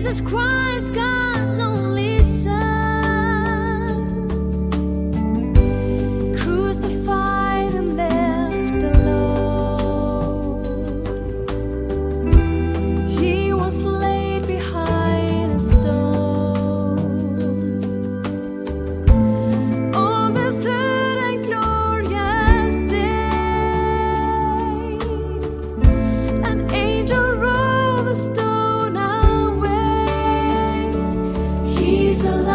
Jesus Christ, God's only Son, crucified and left alone. He was laid behind a stone. On the third and glorious day, an angel rolled the stone away. He's alive.